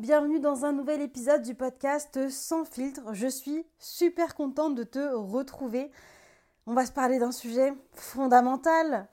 bienvenue dans un nouvel épisode du podcast Sans filtre. Je suis super contente de te retrouver. On va se parler d'un sujet fondamental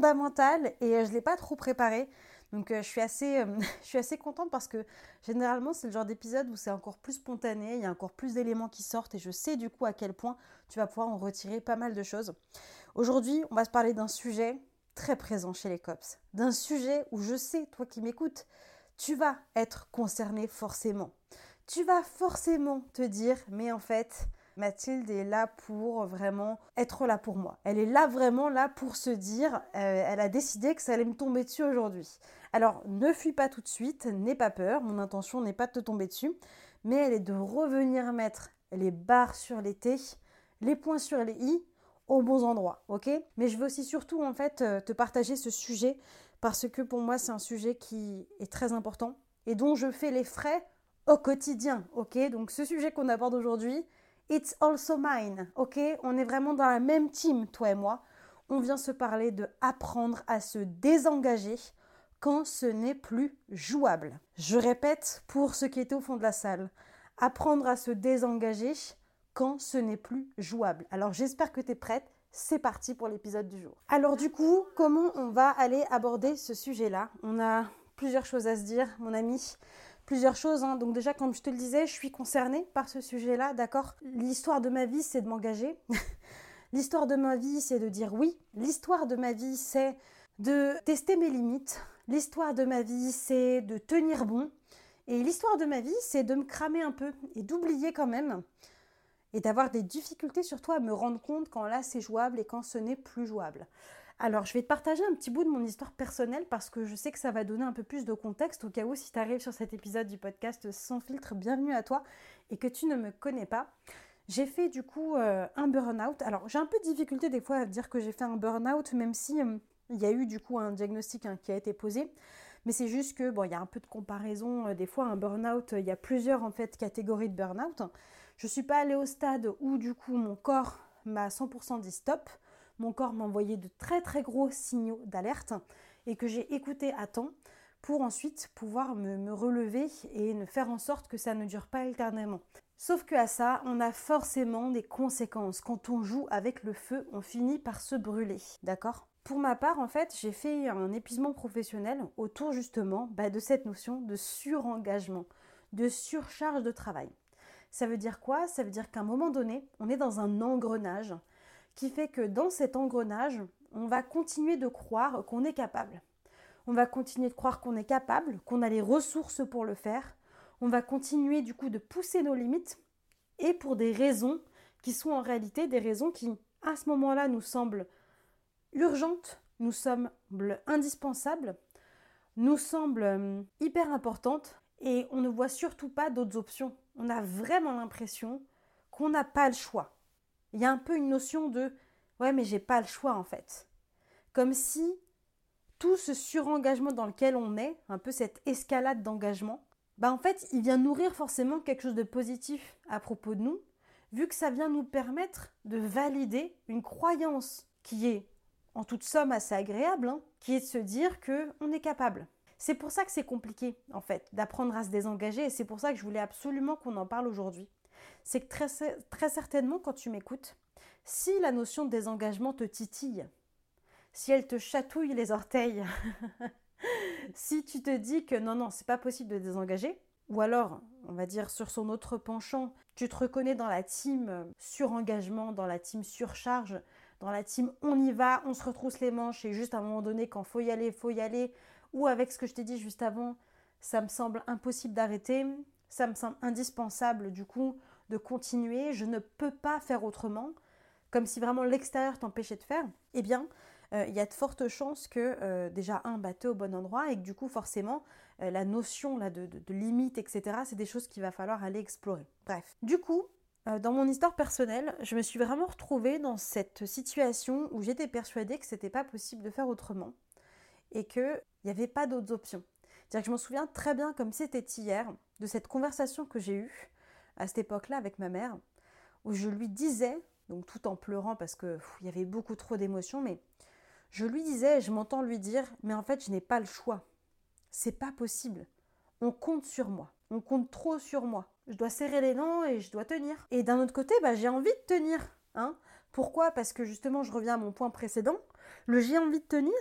et je ne l'ai pas trop préparé. Donc je suis assez contente parce que généralement c'est le genre d'épisode où c'est encore plus spontané, il y a encore plus d'éléments qui sortent et je sais du coup à quel point tu vas pouvoir en retirer pas mal de choses. Aujourd'hui, on va se parler d'un sujet très présent chez les cops, d'un sujet où je sais, toi qui m'écoutes, tu vas être concerné forcément. Tu vas forcément te dire, mais en fait, Mathilde est là pour vraiment être là pour moi. Elle est là vraiment là pour se dire, elle a décidé que ça allait me tomber dessus aujourd'hui. Alors, ne fuis pas tout de suite, n'aie pas peur, mon intention n'est pas de te tomber dessus, mais elle est de revenir mettre les barres sur les T, les points sur les I, aux bons endroits, ok ? Mais je veux aussi surtout en fait te partager ce sujet parce que pour moi c'est un sujet qui est très important et dont je fais les frais au quotidien, ok ? Donc ce sujet qu'on aborde aujourd'hui, it's also mine, ok ? On est vraiment dans la même team, toi et moi. On vient se parler de apprendre à se désengager quand ce n'est plus jouable. Je répète pour ceux qui étaient au fond de la salle, apprendre à se désengager quand ce n'est plus jouable. Alors j'espère que tu es prête, c'est parti pour l'épisode du jour. Alors du coup, comment on va aller aborder ce sujet-là ? On a plusieurs choses à se dire, mon ami, plusieurs choses. Donc déjà, comme je te le disais, je suis concernée par ce sujet-là, d'accord ? L'histoire de ma vie, c'est de m'engager. L'histoire de ma vie, c'est de dire oui. L'histoire de ma vie, c'est de tester mes limites. L'histoire de ma vie, c'est de tenir bon. Et l'histoire de ma vie, c'est de me cramer un peu et d'oublier quand même et d'avoir des difficultés surtout à me rendre compte quand là c'est jouable et quand ce n'est plus jouable. Alors je vais te partager un petit bout de mon histoire personnelle parce que je sais que ça va donner un peu plus de contexte au cas où si tu arrives sur cet épisode du podcast Sans filtre, bienvenue à toi et que tu ne me connais pas. J'ai fait du coup un burn-out. Alors j'ai un peu de difficulté des fois à dire que j'ai fait un burn-out même si il y a eu du coup un diagnostic qui a été posé. Mais c'est juste que, il y a un peu de comparaison. Des fois, un burn-out, il y a plusieurs en fait catégories de burn-out. Je ne suis pas allée au stade où du coup mon corps m'a 100% dit stop. Mon corps m'a envoyé de très très gros signaux d'alerte et que j'ai écouté à temps pour ensuite pouvoir me relever et ne faire en sorte que ça ne dure pas éternellement. Sauf qu'à ça, on a forcément des conséquences. Quand on joue avec le feu, on finit par se brûler, d'accord ? Pour ma part, en fait, j'ai fait un épuisement professionnel autour justement de cette notion de surengagement, de surcharge de travail. Ça veut dire quoi ? Ça veut dire qu'à un moment donné, on est dans un engrenage qui fait que dans cet engrenage, on va continuer de croire qu'on est capable. On va continuer de croire qu'on est capable, qu'on a les ressources pour le faire. On va continuer du coup de pousser nos limites et pour des raisons qui sont en réalité des raisons qui, à ce moment-là, nous semblent urgentes, nous semblent indispensables, nous semblent hyper importantes et on ne voit surtout pas d'autres options. On a vraiment l'impression qu'on n'a pas le choix. Il y a un peu une notion de « ouais mais j'ai pas le choix en fait ». Comme si tout ce surengagement dans lequel on est, un peu cette escalade d'engagement, en fait il vient nourrir forcément quelque chose de positif à propos de nous, vu que ça vient nous permettre de valider une croyance qui est en toute somme assez agréable, qui est de se dire qu'on est capable. C'est pour ça que c'est compliqué, en fait, d'apprendre à se désengager et c'est pour ça que je voulais absolument qu'on en parle aujourd'hui. C'est que très certainement, quand tu m'écoutes, si la notion de désengagement te titille, si elle te chatouille les orteils, si tu te dis que non, c'est pas possible de désengager, ou alors, on va dire sur son autre penchant, tu te reconnais dans la team surengagement, dans la team surcharge, dans la team on y va, on se retrousse les manches et juste à un moment donné quand faut y aller, ou avec ce que je t'ai dit juste avant, ça me semble impossible d'arrêter, ça me semble indispensable du coup de continuer, je ne peux pas faire autrement, comme si vraiment l'extérieur t'empêchait de faire, eh bien, il y a de fortes chances que déjà, tu es au bon endroit et que du coup, forcément, la notion là, de limite, etc., c'est des choses qu'il va falloir aller explorer. Bref, du coup, dans mon histoire personnelle, je me suis vraiment retrouvée dans cette situation où j'étais persuadée que c'était pas possible de faire autrement et qu'il n'y avait pas d'autres options. C'est-à-dire que je m'en souviens très bien comme c'était hier de cette conversation que j'ai eue à cette époque-là avec ma mère, où je lui disais, donc tout en pleurant parce qu'il y avait beaucoup trop d'émotions, mais je lui disais, je m'entends lui dire, mais en fait je n'ai pas le choix, c'est pas possible, on compte sur moi. On compte trop sur moi. Je dois serrer les dents et je dois tenir. Et d'un autre côté, j'ai envie de tenir. Hein. Pourquoi ? Parce que justement, je reviens à mon point précédent. Le j'ai envie de tenir,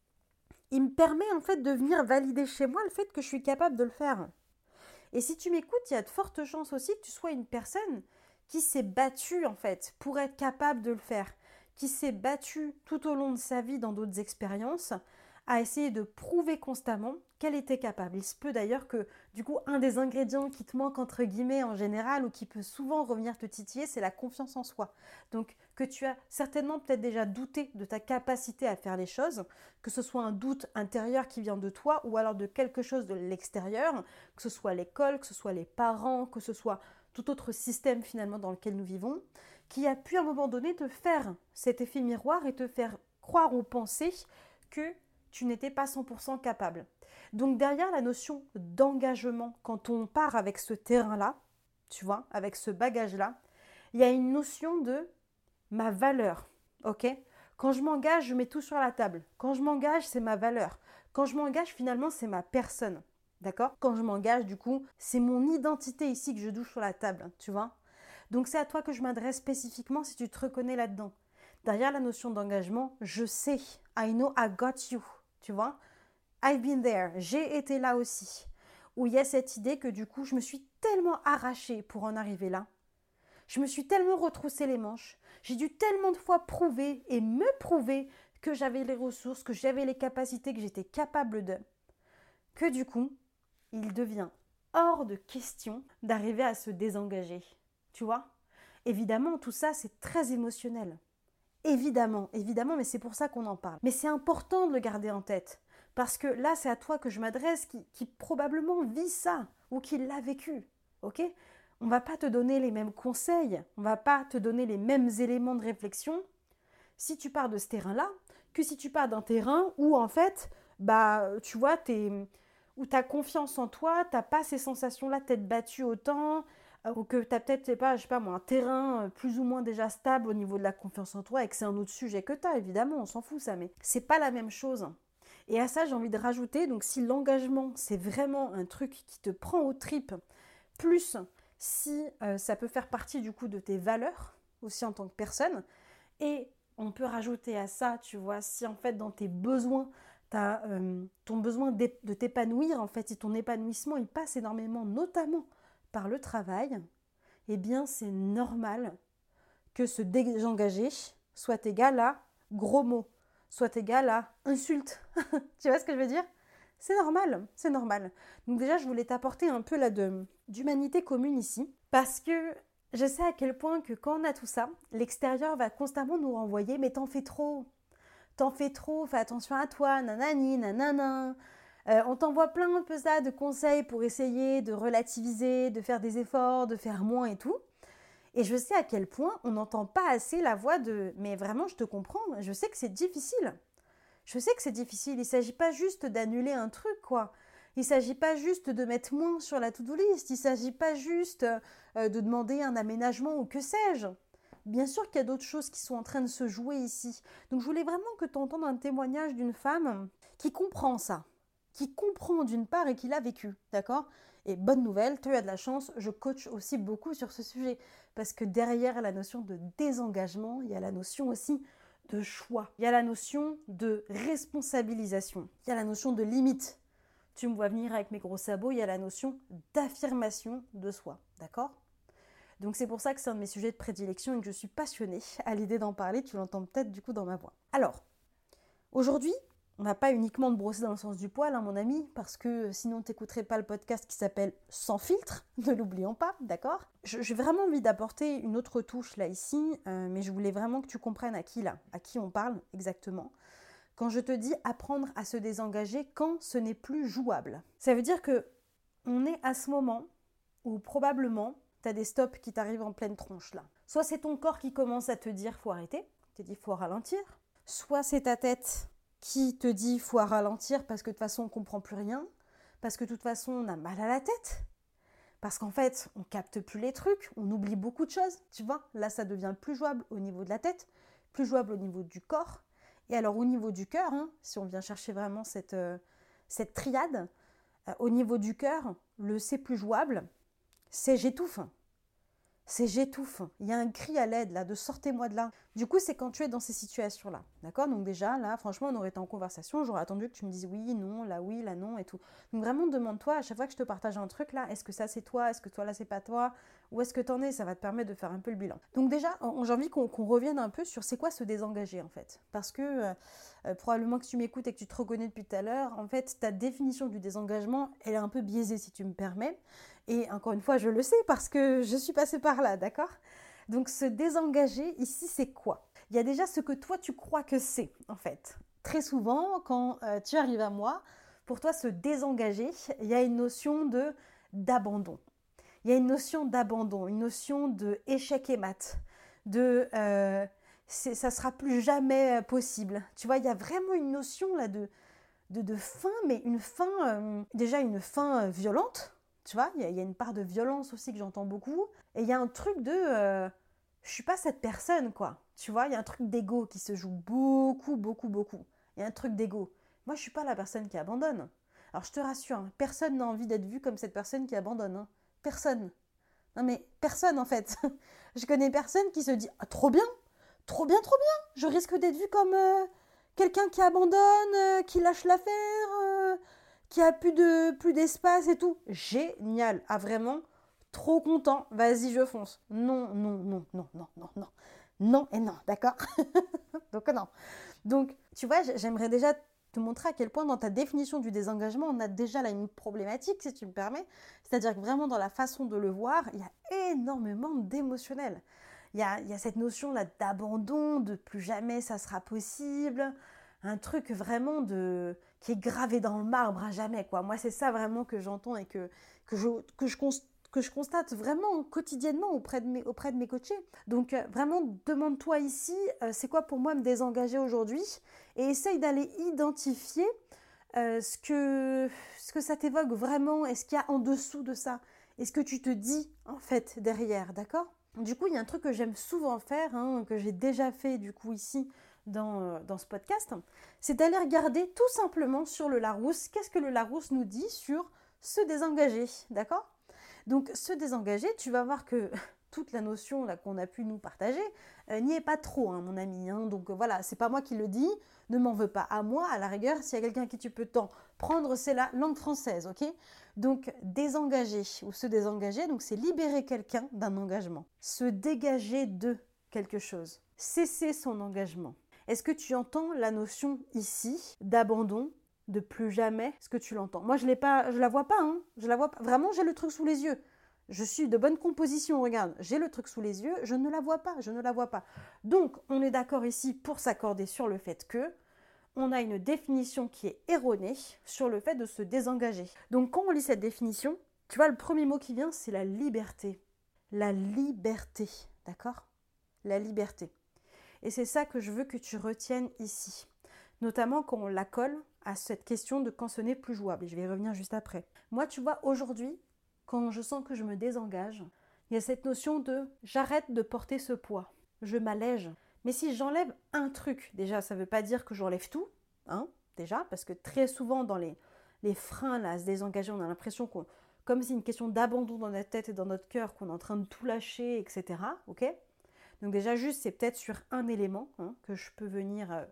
il me permet en fait de venir valider chez moi le fait que je suis capable de le faire. Et si tu m'écoutes, il y a de fortes chances aussi que tu sois une personne qui s'est battue en fait pour être capable de le faire, qui s'est battue tout au long de sa vie dans d'autres expériences à essayer de prouver constamment qu'elle était capable. Il se peut d'ailleurs que du coup un des ingrédients qui te manque entre guillemets en général ou qui peut souvent revenir te titiller, c'est la confiance en soi. Donc que tu as certainement peut-être déjà douté de ta capacité à faire les choses, que ce soit un doute intérieur qui vient de toi ou alors de quelque chose de l'extérieur, que ce soit l'école, que ce soit les parents, que ce soit tout autre système finalement dans lequel nous vivons, qui a pu à un moment donné te faire cet effet miroir et te faire croire ou penser que tu n'étais pas 100% capable. Donc derrière la notion d'engagement, quand on part avec ce terrain-là, tu vois, avec ce bagage-là, il y a une notion de ma valeur, ok ? Quand je m'engage, je mets tout sur la table. Quand je m'engage, c'est ma valeur. Quand je m'engage, finalement, c'est ma personne. D'accord ? Quand je m'engage, du coup, c'est mon identité ici que je douche sur la table, tu vois ? Donc c'est à toi que je m'adresse spécifiquement si tu te reconnais là-dedans. Derrière la notion d'engagement, je sais, I know I got you, tu vois ? I've been there, j'ai été là aussi. Où il y a cette idée que du coup, je me suis tellement arrachée pour en arriver là. Je me suis tellement retroussé les manches. J'ai dû tellement de fois prouver et me prouver que j'avais les ressources, que j'avais les capacités, que j'étais capable de. Que du coup, il devient hors de question d'arriver à se désengager. Tu vois ? Évidemment, tout ça, c'est très émotionnel. Évidemment, mais c'est pour ça qu'on en parle. Mais c'est important de le garder en tête. Parce que là, c'est à toi que je m'adresse qui probablement vit ça ou qui l'a vécu. Ok ? On ne va pas te donner les mêmes conseils, on ne va pas te donner les mêmes éléments de réflexion si tu pars de ce terrain-là que si tu pars d'un terrain où en fait, tu vois, où tu as confiance en toi, tu n'as pas ces sensations-là de t'être battu autant, ou que tu as peut-être, je sais pas moi, un terrain plus ou moins déjà stable au niveau de la confiance en toi et que c'est un autre sujet que tu as, évidemment, on s'en fout ça, mais c'est pas la même chose. Et à ça, j'ai envie de rajouter, donc si l'engagement, c'est vraiment un truc qui te prend aux tripes, plus si ça peut faire partie du coup de tes valeurs aussi en tant que personne, et on peut rajouter à ça, tu vois, si en fait dans tes besoins, tu as ton besoin de t'épanouir, en fait, si ton épanouissement, il passe énormément, notamment par le travail, eh bien c'est normal que se désengager soit égal à gros mots, soit égal à insulte. Tu vois ce que je veux dire ? C'est normal, c'est normal. Donc déjà, je voulais t'apporter un peu d'humanité commune ici, parce que je sais à quel point que quand on a tout ça, l'extérieur va constamment nous renvoyer « mais t'en fais trop, fais attention à toi, nanani, nanana ». On t'envoie plein un peu ça de conseils pour essayer de relativiser, de faire des efforts, de faire moins et tout. Et je sais à quel point on n'entend pas assez la voix de « mais vraiment, je te comprends, je sais que c'est difficile ». Je sais que c'est difficile, il ne s'agit pas juste d'annuler un truc, quoi. Il ne s'agit pas juste de mettre moins sur la to-do list, il ne s'agit pas juste de demander un aménagement ou que sais-je. Bien sûr qu'il y a d'autres choses qui sont en train de se jouer ici. Donc je voulais vraiment que tu entendes un témoignage d'une femme qui comprend ça, qui comprend d'une part et qui l'a vécu, d'accord ? Et bonne nouvelle, tu as de la chance, je coach aussi beaucoup sur ce sujet, parce que derrière la notion de désengagement, il y a la notion aussi de choix. Il y a la notion de responsabilisation. Il y a la notion de limite. Tu me vois venir avec mes gros sabots, il y a la notion d'affirmation de soi. D'accord ? Donc c'est pour ça que c'est un de mes sujets de prédilection et que je suis passionnée à l'idée d'en parler. Tu l'entends peut-être du coup dans ma voix. Alors, aujourd'hui, on n'a pas uniquement de brosser dans le sens du poil, mon ami, parce que sinon tu n'écouterais pas le podcast qui s'appelle Sans filtre, ne l'oublions pas, d'accord ? J'ai vraiment envie d'apporter une autre touche là ici, mais je voulais vraiment que tu comprennes à qui on parle exactement. Quand je te dis apprendre à se désengager quand ce n'est plus jouable. Ça veut dire que on est à ce moment où probablement tu as des stops qui t'arrivent en pleine tronche là. Soit c'est ton corps qui commence à te dire faut arrêter, te dit faut ralentir, soit c'est ta tête qui te dit faut ralentir parce que de toute façon on comprend plus rien, parce que de toute façon on a mal à la tête, parce qu'en fait on capte plus les trucs, on oublie beaucoup de choses, tu vois, là ça devient plus jouable au niveau de la tête, plus jouable au niveau du corps, et alors au niveau du cœur, si on vient chercher vraiment cette triade, au niveau du cœur, le c'est plus jouable, c'est j'étouffe. C'est j'étouffe. Il y a un cri à l'aide là, de sortez-moi de là. Du coup, c'est quand tu es dans ces situations-là. D'accord? Donc déjà, là, franchement, on aurait été en conversation, j'aurais attendu que tu me dises oui, non, et tout. Donc vraiment, demande-toi, à chaque fois que je te partage un truc là, est-ce que ça c'est toi? Est-ce que toi là c'est pas toi? Où est-ce que t'en es? Ça va te permettre de faire un peu le bilan. Donc déjà, j'ai envie qu'on revienne un peu sur c'est quoi se désengager en fait. Parce que probablement que tu m'écoutes et que tu te reconnais depuis tout à l'heure, en fait, ta définition du désengagement, elle est un peu biaisée si tu me permets. Et encore une fois, je le sais parce que je suis passée par là, d'accord? Donc se désengager, ici, c'est quoi? Il y a déjà ce que toi, tu crois que c'est, en fait. Très souvent, quand tu arrives à moi, pour toi, se désengager, il y a une notion d'abandon. Il y a une notion d'abandon, une notion de échec et mat, de ça sera plus jamais possible. Tu vois, il y a vraiment une notion là de fin, mais une fin, déjà une fin violente. Tu vois, il y a une part de violence aussi que j'entends beaucoup. Et il y a un truc de je suis pas cette personne, quoi. Tu vois, il y a un truc d'ego qui se joue beaucoup, beaucoup, beaucoup. Il y a un truc d'ego. Moi, je suis pas la personne qui abandonne. Alors, je te rassure, hein, personne n'a envie d'être vu comme cette personne qui abandonne. Hein. Personne. Non, mais personne, en fait. Je connais personne qui se dit ah, trop bien, trop bien, trop bien. Je risque d'être vue comme quelqu'un qui abandonne, qui lâche l'affaire, qui a plus d'espace et tout. Génial. Ah, vraiment, trop content. Vas-y, je fonce. Non, non, non, non, non, non, non. Non et non, d'accord? Donc, non. Donc, tu vois, j'aimerais déjà te montrer à quel point dans ta définition du désengagement, on a déjà là une problématique, si tu me permets. C'est-à-dire que vraiment dans la façon de le voir, il y a énormément d'émotionnel. Il y a cette notion-là d'abandon, de plus jamais ça sera possible, un truc vraiment qui est gravé dans le marbre à jamais, quoi. Moi, c'est ça vraiment que j'entends et que je constate vraiment quotidiennement auprès de mes coachés. Donc vraiment, demande-toi ici, c'est quoi pour moi me désengager aujourd'hui et essaye d'aller identifier ce que ça t'évoque vraiment et ce qu'il y a en dessous de ça. Et ce que tu te dis en fait derrière, d'accord? Du coup, il y a un truc que j'aime souvent faire, hein, que j'ai déjà fait du coup ici dans ce podcast, c'est d'aller regarder tout simplement sur le Larousse, qu'est-ce que le Larousse nous dit sur se désengager, d'accord? Donc se désengager, tu vas voir que toute la notion là qu'on a pu nous partager n'y est pas trop, hein, mon ami. Hein. Donc voilà, c'est pas moi qui le dis, ne m'en veux pas à moi. À la rigueur, s'il y a quelqu'un à qui tu peux t'en prendre, c'est la langue française, ok? Donc désengager ou se désengager, donc c'est libérer quelqu'un d'un engagement, se dégager de quelque chose, cesser son engagement. Est-ce que tu entends la notion ici d'abandon, de plus jamais? Est-ce que tu l'entends? Moi, je la vois pas, hein. Je la vois pas. Vraiment, j'ai le truc sous les yeux. Je suis de bonne composition, regarde, j'ai le truc sous les yeux, je ne la vois pas, je ne la vois pas. Donc, on est d'accord ici pour s'accorder sur le fait que on a une définition qui est erronée sur le fait de se désengager. Donc, quand on lit cette définition, tu vois, le premier mot qui vient, c'est la liberté. La liberté, d'accord? La liberté. Et c'est ça que je veux que tu retiennes ici. Notamment quand on la colle à cette question de quand ce n'est plus jouable. Et je vais y revenir juste après. Moi, tu vois, aujourd'hui, quand je sens que je me désengage, il y a cette notion de j'arrête de porter ce poids, je m'allège. Mais si j'enlève un truc, déjà, ça ne veut pas dire que j'enlève tout, hein, déjà, parce que très souvent dans les freins là, à se désengager, on a l'impression comme c'est une question d'abandon dans notre tête et dans notre cœur, qu'on est en train de tout lâcher, etc. Ok? Donc déjà, juste, c'est peut-être sur un élément hein, que je peux venir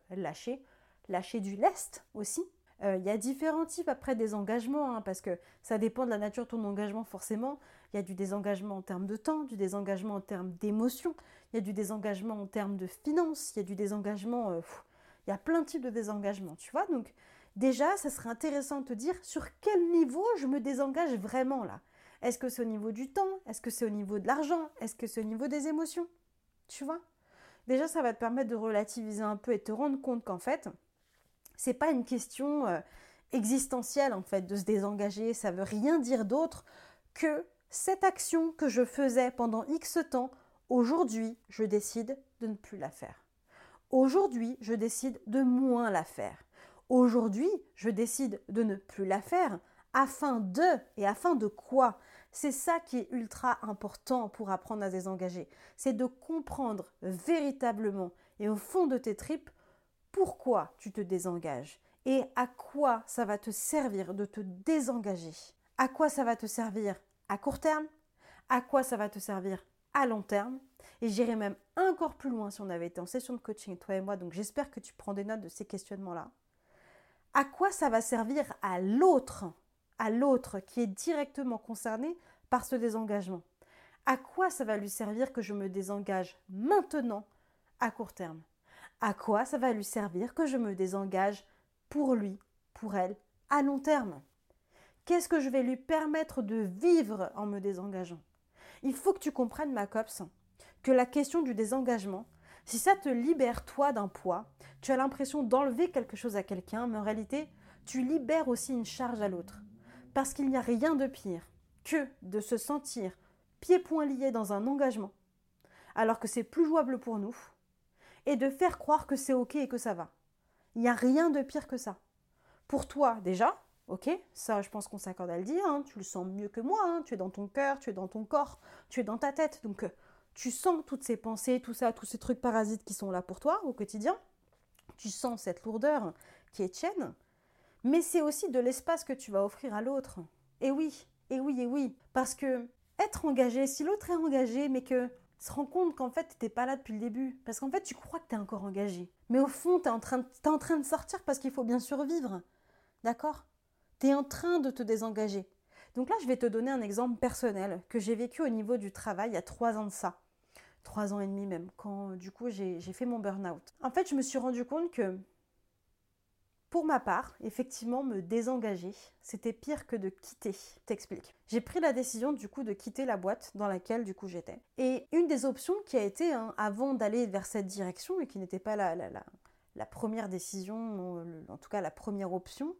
lâcher du lest aussi. Il y a différents types après des engagements, hein, parce que ça dépend de la nature de ton engagement forcément. Il y a du désengagement en termes de temps, du désengagement en termes d'émotion, il y a du désengagement en termes de finances, il y a du désengagement... il y a plein de types de désengagement, tu vois. Donc déjà, ça serait intéressant de te dire sur quel niveau je me désengage vraiment là. Est-ce que c'est au niveau du temps? Est-ce que c'est au niveau de l'argent? Est-ce que c'est au niveau des émotions? Tu vois? Déjà, ça va te permettre de relativiser un peu et te rendre compte qu'en fait, c'est pas une question existentielle en fait de se désengager, ça veut rien dire d'autre que cette action que je faisais pendant X temps, aujourd'hui, je décide de ne plus la faire. Aujourd'hui, je décide de moins la faire. Aujourd'hui, je décide de ne plus la faire afin de quoi? C'est ça qui est ultra important pour apprendre à se désengager. C'est de comprendre véritablement et au fond de tes tripes pourquoi tu te désengages et à quoi ça va te servir de te désengager. À quoi ça va te servir à court terme? À quoi ça va te servir à long terme? Et j'irai même encore plus loin si on avait été en session de coaching, toi et moi, donc j'espère que tu prends des notes de ces questionnements-là. À quoi ça va servir à l'autre qui est directement concerné par ce désengagement? À quoi ça va lui servir que je me désengage maintenant à court terme? À quoi ça va lui servir que je me désengage pour lui, pour elle, à long terme? Qu'est-ce que je vais lui permettre de vivre en me désengageant? Il faut que tu comprennes, ma copse, que la question du désengagement, si ça te libère toi d'un poids, tu as l'impression d'enlever quelque chose à quelqu'un, mais en réalité, tu libères aussi une charge à l'autre. Parce qu'il n'y a rien de pire que de se sentir pieds-poings liés dans un engagement, alors que c'est plus jouable pour nous, et de faire croire que c'est ok et que ça va. Il n'y a rien de pire que ça. Pour toi, déjà, ok, ça je pense qu'on s'accorde à le dire, hein, tu le sens mieux que moi, hein, tu es dans ton cœur, tu es dans ton corps, tu es dans ta tête, donc tu sens toutes ces pensées, tout ça, tous ces trucs parasites qui sont là pour toi au quotidien, tu sens cette lourdeur qui est tienne, mais c'est aussi de l'espace que tu vas offrir à l'autre. Et oui, et oui, et oui, parce que être engagé, si l'autre est engagé, mais que se rend compte qu'en fait, t'es pas là depuis le début. Parce qu'en fait, tu crois que t'es encore engagé. Mais au fond, t'es en train de sortir parce qu'il faut bien survivre. D'accord? T'es en train de te désengager. Donc là, je vais te donner un exemple personnel que j'ai vécu au niveau du travail il y a 3 ans de ça. 3 ans et demi même, quand du coup j'ai fait mon burn-out. En fait, je me suis rendu compte que pour ma part, effectivement, me désengager, c'était pire que de quitter. Je t'explique. J'ai pris la décision du coup de quitter la boîte dans laquelle du coup j'étais. Et une des options qui a été, avant d'aller vers cette direction, et qui n'était pas la première décision, en tout cas la première option,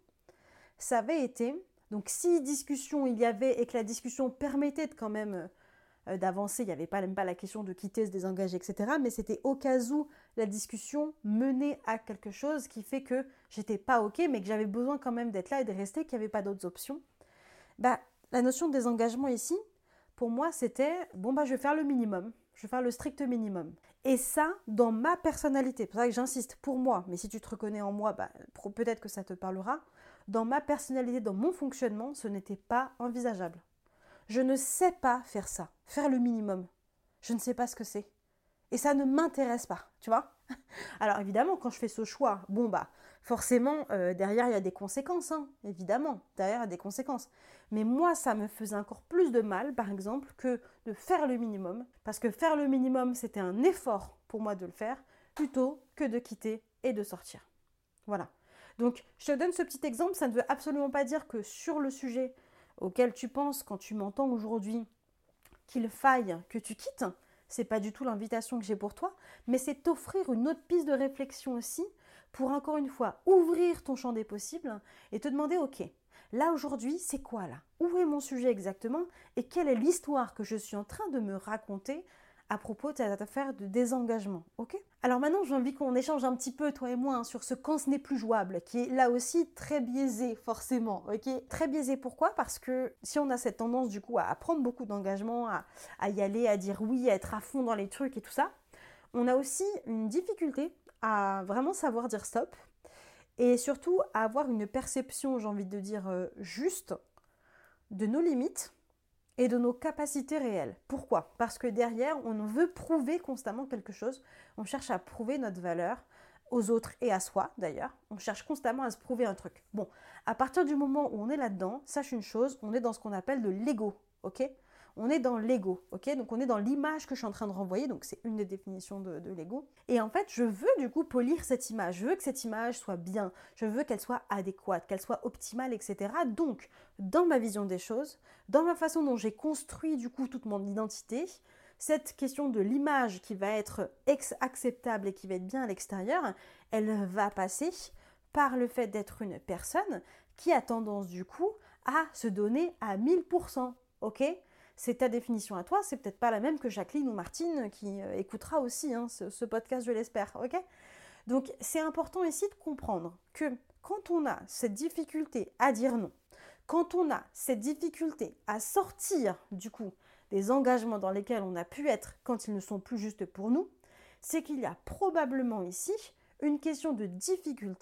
ça avait été, donc si discussion il y avait et que la discussion permettait de quand même d'avancer, il n'y avait même pas la question de quitter, se désengager, etc. Mais c'était au cas où la discussion menait à quelque chose qui fait que j'étais pas ok, mais que j'avais besoin quand même d'être là et de rester, qu'il n'y avait pas d'autres options. Bah, la notion de désengagement ici, pour moi, c'était, je vais faire le minimum, je vais faire le strict minimum. Et ça, dans ma personnalité, c'est pour ça que j'insiste, pour moi, mais si tu te reconnais en moi, peut-être que ça te parlera, dans ma personnalité, dans mon fonctionnement, ce n'était pas envisageable. Je ne sais pas faire ça, faire le minimum. Je ne sais pas ce que c'est. Et ça ne m'intéresse pas, tu vois. Alors évidemment, quand je fais ce choix, forcément, derrière, il y a des conséquences, hein, évidemment, derrière, il y a des conséquences. Mais moi, ça me faisait encore plus de mal, par exemple, que de faire le minimum, parce que faire le minimum, c'était un effort pour moi de le faire, plutôt que de quitter et de sortir. Voilà. Donc, je te donne ce petit exemple, ça ne veut absolument pas dire que sur le sujet auquel tu penses quand tu m'entends aujourd'hui qu'il faille que tu quittes, c'est pas du tout l'invitation que j'ai pour toi, mais c'est t'offrir une autre piste de réflexion aussi pour encore une fois ouvrir ton champ des possibles et te demander ok, là aujourd'hui c'est quoi là? Où est mon sujet exactement et quelle est l'histoire que je suis en train de me raconter à propos de cette affaire de désengagement, ok? Alors maintenant, j'ai envie qu'on échange un petit peu, toi et moi, sur ce quand ce n'est plus jouable, qui est là aussi très biaisé, forcément, ok? Très biaisé, pourquoi? Parce que si on a cette tendance, du coup, à prendre beaucoup d'engagement, à y aller, à dire oui, à être à fond dans les trucs et tout ça, on a aussi une difficulté à vraiment savoir dire stop, et surtout à avoir une perception, j'ai envie de dire, juste de nos limites, et de nos capacités réelles. Pourquoi? Parce que derrière, on veut prouver constamment quelque chose. On cherche à prouver notre valeur aux autres et à soi d'ailleurs. On cherche constamment à se prouver un truc. Bon, à partir du moment où on est là-dedans, sache une chose, on est dans ce qu'on appelle de l'ego, ok? On est dans l'ego, ok? Donc on est dans l'image que je suis en train de renvoyer, donc c'est une des définitions de l'ego. Et en fait, je veux du coup polir cette image, je veux que cette image soit bien, je veux qu'elle soit adéquate, qu'elle soit optimale, etc. Donc, dans ma vision des choses, dans ma façon dont j'ai construit du coup toute mon identité, cette question de l'image qui va être acceptable et qui va être bien à l'extérieur, elle va passer par le fait d'être une personne qui a tendance du coup à se donner à 1000%, ok? C'est ta définition à toi, c'est peut-être pas la même que Jacqueline ou Martine qui écoutera aussi ce podcast, je l'espère, ok? Donc c'est important ici de comprendre que quand on a cette difficulté à dire non, quand on a cette difficulté à sortir du coup des engagements dans lesquels on a pu être quand ils ne sont plus justes pour nous, c'est qu'il y a probablement ici une question de difficulté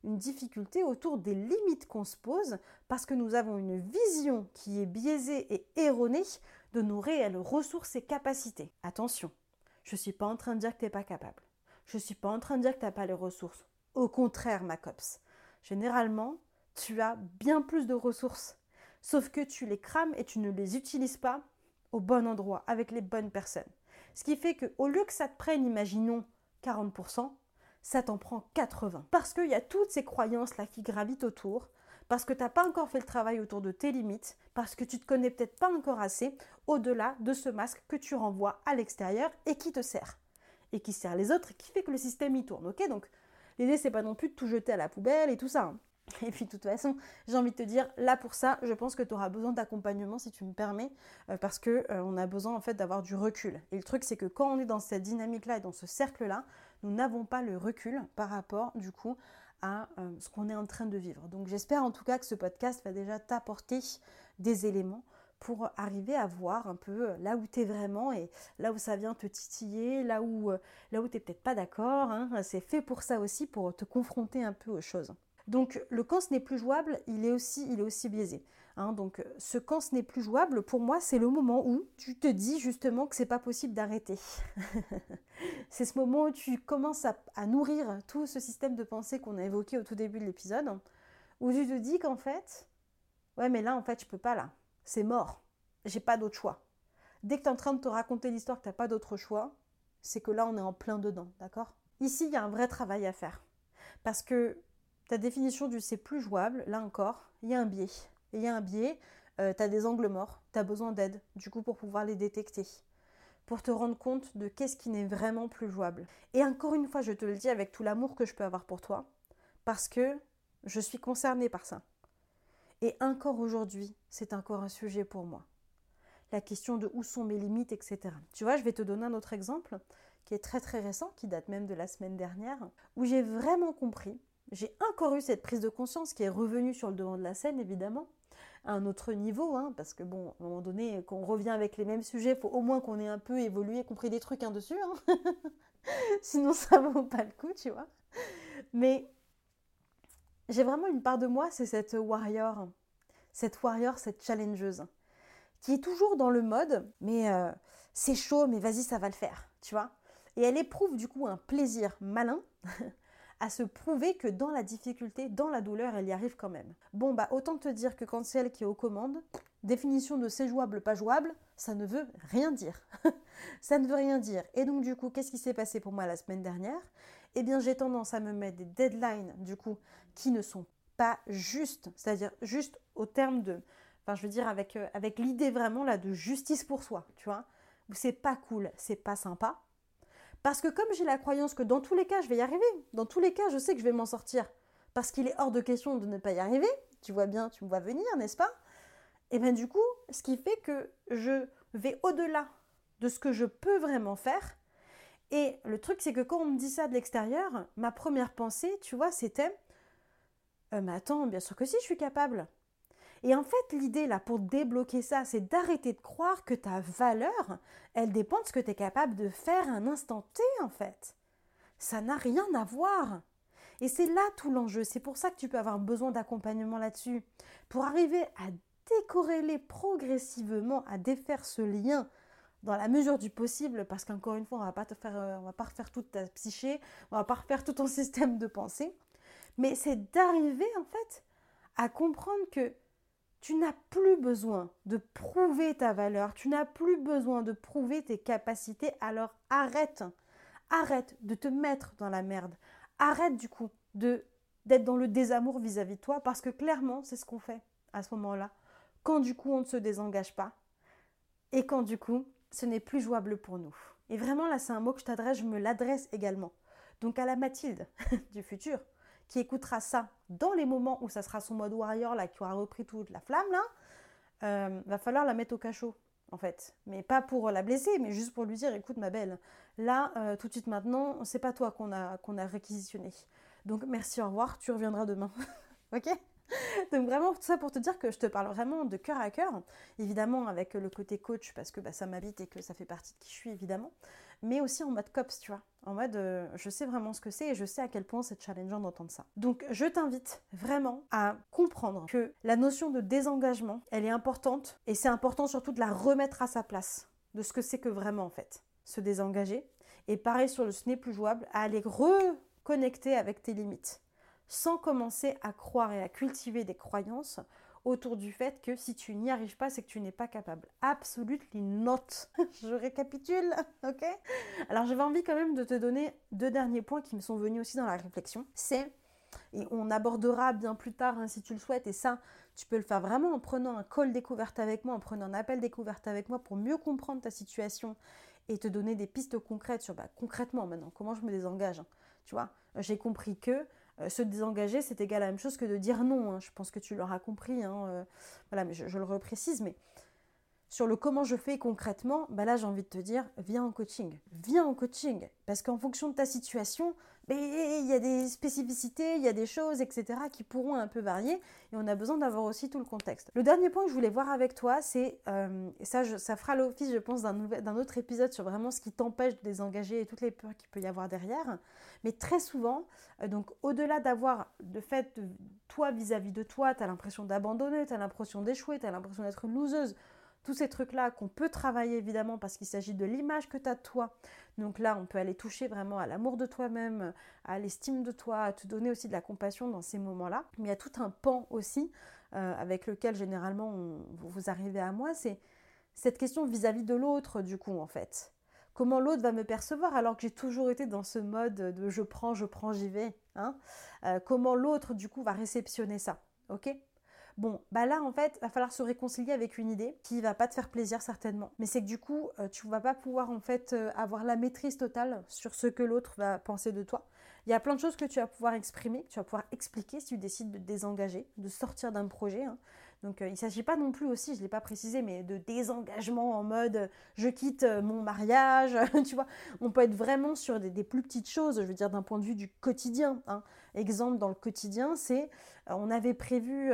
une difficulté autour des limites qu'on se pose parce que nous avons une vision qui est biaisée et erronée de nos réelles ressources et capacités. Attention, je ne suis pas en train de dire que tu n'es pas capable. Je ne suis pas en train de dire que tu n'as pas les ressources. Au contraire, ma copse. Généralement, tu as bien plus de ressources. Sauf que tu les crames et tu ne les utilises pas au bon endroit, avec les bonnes personnes. Ce qui fait qu'au lieu que ça te prenne, imaginons, 40%, ça t'en prend 80%. Parce qu'il y a toutes ces croyances-là qui gravitent autour, parce que tu n'as pas encore fait le travail autour de tes limites, parce que tu ne te connais peut-être pas encore assez au-delà de ce masque que tu renvoies à l'extérieur et qui te sert. Et qui sert les autres et qui fait que le système y tourne. Ok, donc l'idée, c'est pas non plus de tout jeter à la poubelle et tout ça. Hein. Et puis de toute façon, j'ai envie de te dire, là pour ça, je pense que tu auras besoin d'accompagnement si tu me permets, parce qu'on a besoin en fait d'avoir du recul. Et le truc, c'est que quand on est dans cette dynamique-là et dans ce cercle-là, nous n'avons pas le recul par rapport du coup à ce qu'on est en train de vivre. Donc j'espère en tout cas que ce podcast va déjà t'apporter des éléments pour arriver à voir un peu là où tu es vraiment et là où ça vient te titiller, là où tu n'es peut-être pas d'accord. Hein. C'est fait pour ça aussi, pour te confronter un peu aux choses. Donc le quand ce n'est plus jouable, il est aussi biaisé. Hein, donc ce quand ce n'est plus jouable, pour moi, c'est le moment où tu te dis justement que c'est pas possible d'arrêter. C'est ce moment où tu commences à nourrir tout ce système de pensée qu'on a évoqué au tout début de l'épisode, où tu te dis qu'en fait, ouais mais là en fait je peux pas là, c'est mort, j'ai pas d'autre choix. Dès que tu es en train de te raconter l'histoire que tu n'as pas d'autre choix, c'est que là on est en plein dedans, d'accord ? Ici il y a un vrai travail à faire, parce que ta définition du c'est plus jouable, là encore, il y a un biais. Et il y a un biais, tu as des angles morts, tu as besoin d'aide, du coup, pour pouvoir les détecter, pour te rendre compte de qu'est-ce qui n'est vraiment plus jouable. Et encore une fois, je te le dis avec tout l'amour que je peux avoir pour toi, parce que je suis concernée par ça. Et encore aujourd'hui, c'est encore un sujet pour moi. La question de où sont mes limites, etc. Tu vois, je vais te donner un autre exemple qui est très très récent, qui date même de la semaine dernière, où j'ai vraiment compris. J'ai encore eu cette prise de conscience qui est revenue sur le devant de la scène, évidemment, à un autre niveau, hein, parce que bon, à un moment donné, quand on revient avec les mêmes sujets, il faut au moins qu'on ait un peu évolué, compris des trucs dessus, hein. Sinon ça ne vaut pas le coup, tu vois. Mais j'ai vraiment une part de moi, c'est cette warrior, cette challengeuse, qui est toujours dans le mode, mais c'est chaud, mais vas-y, ça va le faire, tu vois. Et elle éprouve du coup un plaisir malin à se prouver que dans la difficulté, dans la douleur, elle y arrive quand même. Bon, bah autant te dire que quand c'est elle qui est aux commandes, définition de c'est jouable, pas jouable, ça ne veut rien dire. Ça ne veut rien dire. Et donc du coup, qu'est-ce qui s'est passé pour moi la semaine dernière ? Eh bien, j'ai tendance à me mettre des deadlines, du coup, qui ne sont pas justes, c'est-à-dire juste au terme de... Enfin, je veux dire avec l'idée vraiment là de justice pour soi, tu vois, où c'est pas cool, c'est pas sympa. Parce que comme j'ai la croyance que dans tous les cas, je vais y arriver, dans tous les cas, je sais que je vais m'en sortir, parce qu'il est hors de question de ne pas y arriver, tu vois bien, tu me vois venir, n'est-ce pas ? Et bien du coup, ce qui fait que je vais au-delà de ce que je peux vraiment faire. Et le truc, c'est que quand on me dit ça de l'extérieur, ma première pensée, tu vois, c'était mais attends, bien sûr que si, je suis capable. Et en fait, l'idée là pour débloquer ça, c'est d'arrêter de croire que ta valeur, elle dépend de ce que tu es capable de faire à un instant T en fait. Ça n'a rien à voir. Et c'est là tout l'enjeu. C'est pour ça que tu peux avoir besoin d'accompagnement là-dessus. Pour arriver à décorréler progressivement, à défaire ce lien dans la mesure du possible, parce qu'encore une fois, on va pas refaire toute ta psyché, on va pas refaire tout ton système de pensée. Mais c'est d'arriver en fait à comprendre que tu n'as plus besoin de prouver ta valeur, tu n'as plus besoin de prouver tes capacités, alors arrête de te mettre dans la merde, arrête du coup d'être dans le désamour vis-à-vis de toi, parce que clairement c'est ce qu'on fait à ce moment-là, quand du coup on ne se désengage pas, et quand du coup ce n'est plus jouable pour nous. Et vraiment là c'est un mot que je t'adresse, je me l'adresse également. Donc à la Mathilde du futur, qui écoutera ça dans les moments où ça sera son mode warrior là, qui aura repris toute la flamme là, va falloir la mettre au cachot en fait. Mais pas pour la blesser, mais juste pour lui dire, écoute ma belle, là tout de suite maintenant, c'est pas toi qu'on a réquisitionné. Donc merci, au revoir, tu reviendras demain. Ok ? Donc vraiment, tout ça pour te dire que je te parle vraiment de cœur à cœur, évidemment avec le côté coach parce que ça m'habite et que ça fait partie de qui je suis évidemment, mais aussi en mode cops, tu vois, en mode je sais vraiment ce que c'est et je sais à quel point c'est challengeant d'entendre ça. Donc je t'invite vraiment à comprendre que la notion de désengagement, elle est importante et c'est important surtout de la remettre à sa place, de ce que c'est que vraiment en fait, se désengager. Et pareil sur le ce n'est plus jouable, à aller reconnecter avec tes limites sans commencer à croire et à cultiver des croyances autour du fait que si tu n'y arrives pas, c'est que tu n'es pas capable. Absolutely not. Je récapitule, ok? Alors j'avais envie quand même de te donner 2 derniers points qui me sont venus aussi dans la réflexion. Et on abordera bien plus tard si tu le souhaites, et ça, tu peux le faire vraiment en prenant un call découverte avec moi, en prenant un appel découverte avec moi pour mieux comprendre ta situation et te donner des pistes concrètes sur concrètement maintenant, comment je me désengage. Tu vois, j'ai compris que se désengager, c'est égal à la même chose que de dire non. Je pense que tu l'auras compris. Voilà, mais je le reprécise. Mais sur le comment je fais concrètement, là j'ai envie de te dire, viens en coaching. Viens en coaching. Parce qu'en fonction de ta situation, il y a des spécificités, il y a des choses, etc. qui pourront un peu varier. Et on a besoin d'avoir aussi tout le contexte. Le dernier point que je voulais voir avec toi, c'est, et ça fera l'office, je pense, d'un autre épisode sur vraiment ce qui t'empêche de désengager et toutes les peurs qu'il peut y avoir derrière. Mais très souvent, donc au-delà d'avoir le fait de toi vis-à-vis de toi, tu as l'impression d'abandonner, tu as l'impression d'échouer, tu as l'impression d'être une loseuse, tous ces trucs-là qu'on peut travailler évidemment parce qu'il s'agit de l'image que tu as de toi. Donc là, on peut aller toucher vraiment à l'amour de toi-même, à l'estime de toi, à te donner aussi de la compassion dans ces moments-là. Mais il y a tout un pan aussi avec lequel généralement vous arrivez à moi, c'est cette question vis-à-vis de l'autre du coup en fait. Comment l'autre va me percevoir alors que j'ai toujours été dans ce mode de je prends, j'y vais. Comment l'autre du coup va réceptionner ça, ok ? Bon, là, en fait, il va falloir se réconcilier avec une idée qui va pas te faire plaisir certainement. Mais c'est que du coup, tu vas pas pouvoir en fait avoir la maîtrise totale sur ce que l'autre va penser de toi. Il y a plein de choses que tu vas pouvoir exprimer, que tu vas pouvoir expliquer si tu décides de te désengager, de sortir d'un projet. Donc, il ne s'agit pas non plus aussi, je ne l'ai pas précisé, mais de désengagement en mode je quitte mon mariage. Tu vois, on peut être vraiment sur des plus petites choses, je veux dire d'un point de vue du quotidien. Exemple dans le quotidien, c'est on avait prévu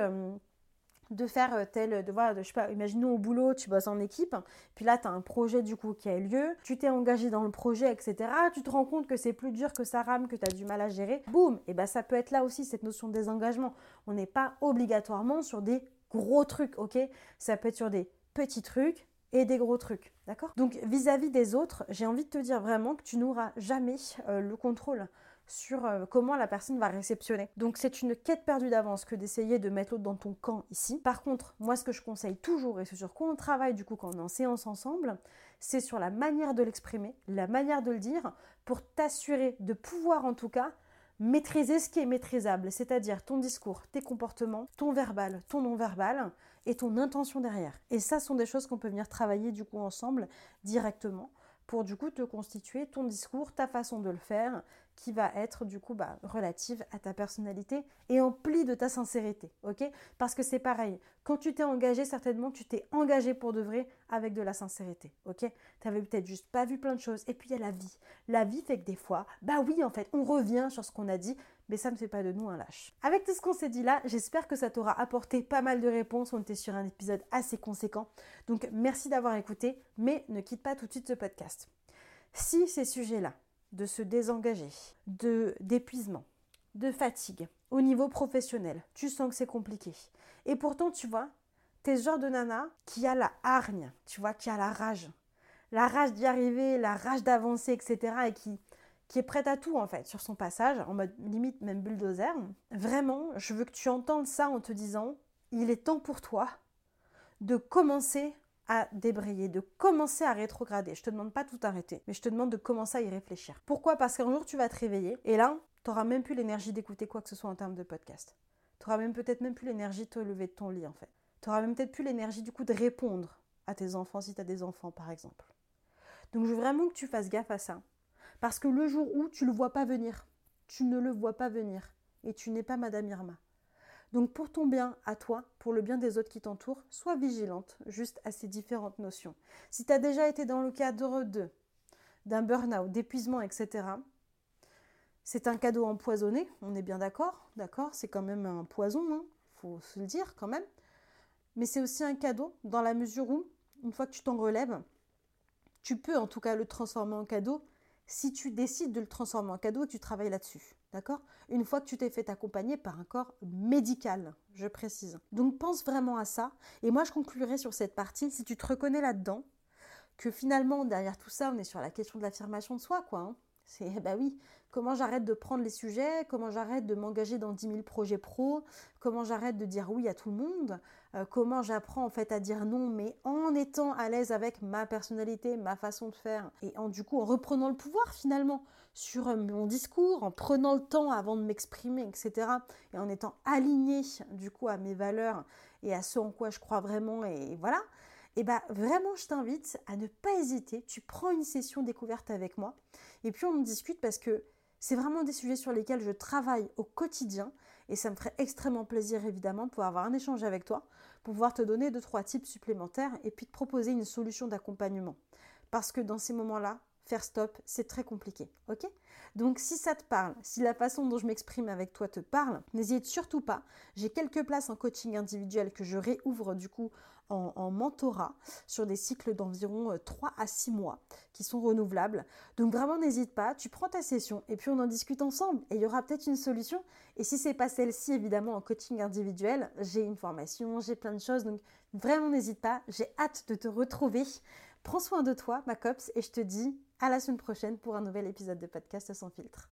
de faire je sais pas, imaginons au boulot, tu bosses en équipe, puis là, tu as un projet du coup qui a eu lieu, tu t'es engagé dans le projet, etc. Tu te rends compte que c'est plus dur, que ça rame, que tu as du mal à gérer. Boum! Et ça peut être là aussi, cette notion de désengagement. On n'est pas obligatoirement sur des gros trucs, ok? Ça peut être sur des petits trucs et des gros trucs, d'accord? Donc, vis-à-vis des autres, j'ai envie de te dire vraiment que tu n'auras jamais le contrôle sur comment la personne va réceptionner. Donc c'est une quête perdue d'avance que d'essayer de mettre l'autre dans ton camp ici. Par contre, moi ce que je conseille toujours, et c'est sur quoi on travaille du coup quand on est en séance ensemble, c'est sur la manière de l'exprimer, la manière de le dire, pour t'assurer de pouvoir en tout cas maîtriser ce qui est maîtrisable, c'est-à-dire ton discours, tes comportements, ton verbal, ton non-verbal et ton intention derrière. Et ça sont des choses qu'on peut venir travailler du coup ensemble directement pour du coup te constituer ton discours, ta façon de le faire, qui va être du coup relative à ta personnalité et emplie de ta sincérité, ok? Parce que c'est pareil, quand tu t'es engagé, certainement tu t'es engagé pour de vrai avec de la sincérité, ok? Tu avais peut-être juste pas vu plein de choses, et puis il y a la vie. La vie fait que des fois, oui en fait, on revient sur ce qu'on a dit, mais ça ne fait pas de nous un lâche. Avec tout ce qu'on s'est dit là, j'espère que ça t'aura apporté pas mal de réponses. On était sur un épisode assez conséquent. Donc merci d'avoir écouté, mais ne quitte pas tout de suite ce podcast. Si ces sujets-là, de se désengager, d'épuisement, de fatigue, au niveau professionnel, tu sens que c'est compliqué. Et pourtant, tu vois, t'es ce genre de nana qui a la hargne, tu vois, qui a la rage. La rage d'y arriver, la rage d'avancer, etc. et qui est prête à tout en fait sur son passage, en mode limite même bulldozer. Vraiment, je veux que tu entendes ça en te disant, il est temps pour toi de commencer à débrayer, de commencer à rétrograder. Je te demande pas tout arrêter, mais je te demande de commencer à y réfléchir. Pourquoi ? Parce qu'un jour tu vas te réveiller et là, tu n'auras même plus l'énergie d'écouter quoi que ce soit en termes de podcast. Tu n'auras peut-être même plus l'énergie de te lever de ton lit en fait. Tu n'auras même peut-être plus l'énergie du coup de répondre à tes enfants si tu as des enfants par exemple. Donc je veux vraiment que tu fasses gaffe à ça. Parce que le jour où tu ne le vois pas venir, tu ne le vois pas venir et tu n'es pas Madame Irma. Donc pour ton bien à toi, pour le bien des autres qui t'entourent, sois vigilante juste à ces différentes notions. Si tu as déjà été dans le cadre d'un burn-out, d'épuisement, etc., c'est un cadeau empoisonné, on est bien d'accord, c'est quand même un poison, faut se le dire quand même. Mais c'est aussi un cadeau dans la mesure où, une fois que tu t'en relèves, tu peux en tout cas le transformer en cadeau si tu décides de le transformer en cadeau et que tu travailles là-dessus. D'accord ? Une fois que tu t'es fait accompagner par un corps médical, je précise. Donc pense vraiment à ça. Et moi, je conclurai sur cette partie. Si tu te reconnais là-dedans, que finalement, derrière tout ça, on est sur la question de l'affirmation de soi, quoi. C'est, bah oui, comment j'arrête de prendre les sujets, comment j'arrête de m'engager dans 10 000 projets pro, comment j'arrête de dire oui à tout le monde, comment j'apprends en fait à dire non, mais en étant à l'aise avec ma personnalité, ma façon de faire, et du coup en reprenant le pouvoir finalement sur mon discours, en prenant le temps avant de m'exprimer, etc. Et en étant aligné du coup à mes valeurs et à ce en quoi je crois vraiment, et voilà. Et bien vraiment je t'invite à ne pas hésiter, tu prends une session découverte avec moi et puis on en discute parce que c'est vraiment des sujets sur lesquels je travaille au quotidien et ça me ferait extrêmement plaisir évidemment de pouvoir avoir un échange avec toi, pour pouvoir te donner 2-3 tips supplémentaires et puis te proposer une solution d'accompagnement. Parce que dans ces moments-là, faire stop, c'est très compliqué, ok ? Donc si ça te parle, si la façon dont je m'exprime avec toi te parle, n'hésite surtout pas. J'ai quelques places en coaching individuel que je réouvre du coup en mentorat sur des cycles d'environ 3 à 6 mois qui sont renouvelables. Donc vraiment n'hésite pas, tu prends ta session et puis on en discute ensemble et il y aura peut-être une solution. Et si c'est pas celle-ci évidemment en coaching individuel, j'ai une formation, j'ai plein de choses, donc vraiment n'hésite pas, j'ai hâte de te retrouver. Prends soin de toi, ma copse, et je te dis à la semaine prochaine pour un nouvel épisode de podcast sans filtre.